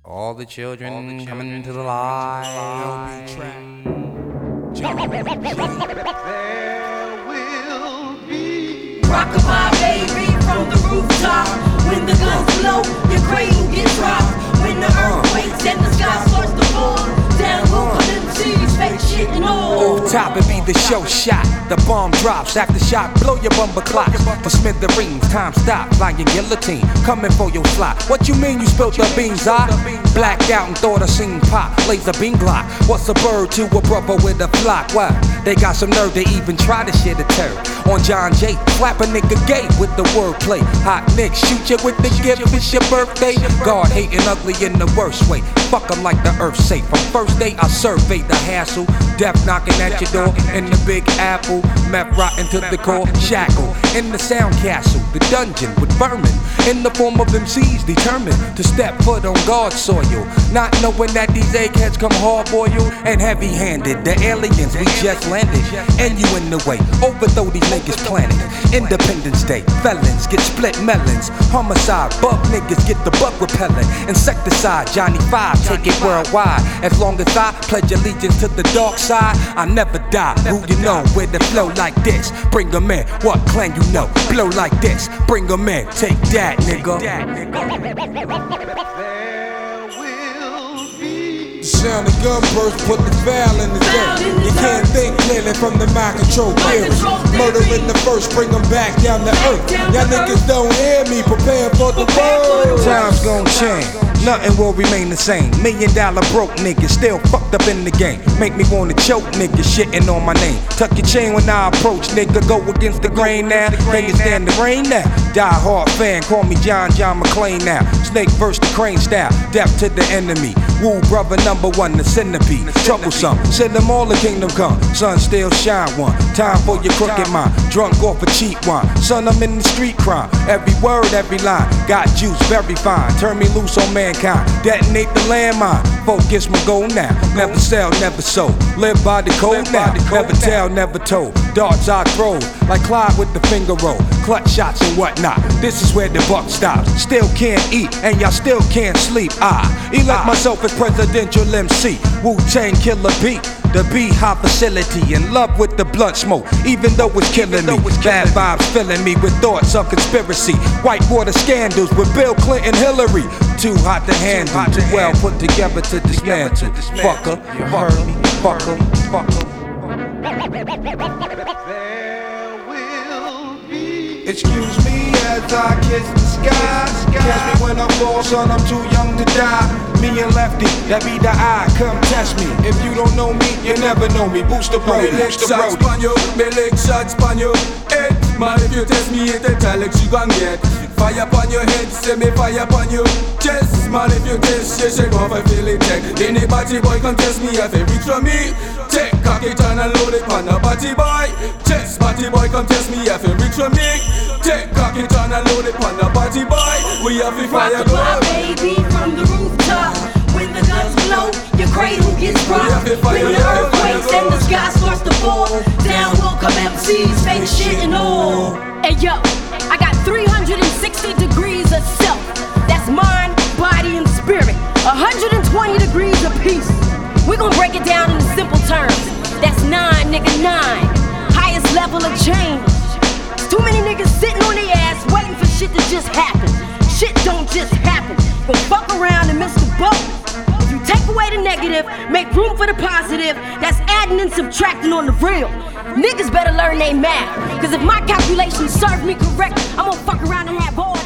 All the children coming into the light. There will be rockabye, baby, from the rooftop. When the guns blow, your cradle gets rocked. When the earth quakes and the sky starts to fall, down local MCs, fake shit and all. Off top, it be the show shot. The bomb drops, after shot, blow your bumper clocks. The smithereens, time stop, flying guillotine, coming for your slot. What you mean you spilled the beans, blacked out and thought I seen pop, laser beam glock. What's a bird to a brother with a flock? Why? They got some nerve to even try to shit a turd. On John Jay, slap a nigga gay with the wordplay. Hot nicks, shoot you with the gift, it's your birthday. God hating ugly in the worst way. Fuck 'em like the earth's safe. From first day I survey the hassle. Death knocking at your door in the Big Apple. Meth rotten to the core, shackle in the sound castle. The dungeon with vermin in the form of MCs determined to step foot on God's soil. Not knowing that these eggheads come hard-boiled and heavy-handed. The aliens we just landed and you in the way. Overthrow these niggas planet. Independence Day, felons get split melons. Homicide, bug niggas get the bug repellent. Insecticide, Johnny 5, take it worldwide. As long as I pledge allegiance to the dark side, I never die. Who you know with the flow like this? Bring 'em in, what clan you know? Blow like this, bring 'em in, take that, nigga. Sound of gun burst, put the foul in the dirt. You can't think clearly from the mind control theory. Murder in the first, bring them back down to earth. Y'all niggas don't hear me, prepare for the world. Time's gon' change, nothing will remain the same. $1,000,000 broke niggas still fucked up in the game. Make me wanna choke niggas shitting on my name. Tuck your chain when I approach, nigga, go against the grain now. Can you stand the rain now? Die hard fan, call me John McClane now. Snake versus the crane style, death to the enemy. Woo brother #1, the centipede. Troublesome, send them all the kingdom come. Sun still shine one, time for your crooked mind. Drunk off a cheap wine, son I'm in the street crime. Every word, every line, got juice very fine. Turn me loose on mankind, detonate the landmine. Focus my goal now, never sell, never sold. Live by the code now, never tell, never told. Darts I throw, like Clyde with the finger roll. Clutch shots and whatnot, this is where the buck stops. Still can't eat, and y'all still can't sleep. I elect myself as presidential MC. Wu-Tang Killer beat, the Beehive facility. In love with the blunt smoke, even though it's killing me. Bad vibes filling me with thoughts of conspiracy. Whitewater scandals with Bill Clinton, Hillary. Too hot to handle, too well put together to dismantle. Fucker, you heard me, fucker, fucker. Excuse me as I kiss the sky. Catch me when I fall, son, I'm too young to die. Me and Lefty, that be the eye, come test me. If you don't know me, you never know me. Booster Brody, Booster Brody. Shots pan you, me lick shots pan you. Hey, man, if you test me, it italics you gon' get. Fire upon your head, say me fire upon you. Chest, man, if you test, you shake off, I feel it check. Any party boy come test me, if it reach from me. Take cock it and load it pan a party boy. Chest, party boy come test me, if it reach from me. Take cock it and load it pan a party boy. We have to fire go. Rockabye, baby, from the rooftop. When the guns blow, your cradle gets rocked. When the earth quakes and the sky starts to fall, down will come MCs, fake shit and all. Hey yo, I got 360 degrees of self. That's mind, body, and spirit. 120 degrees of peace. We gon' break it down in simple terms. That's 9, nigga, 9. Highest level of change. Too many niggas sitting on their ass waiting for shit to just happen. Shit don't just happen. Go fuck around and miss the boat. If you take away the negative, make room for the positive, that's adding and subtracting on the real. Niggas better learn they math, cause if my calculations serve me correct, I'm gonna fuck around and have all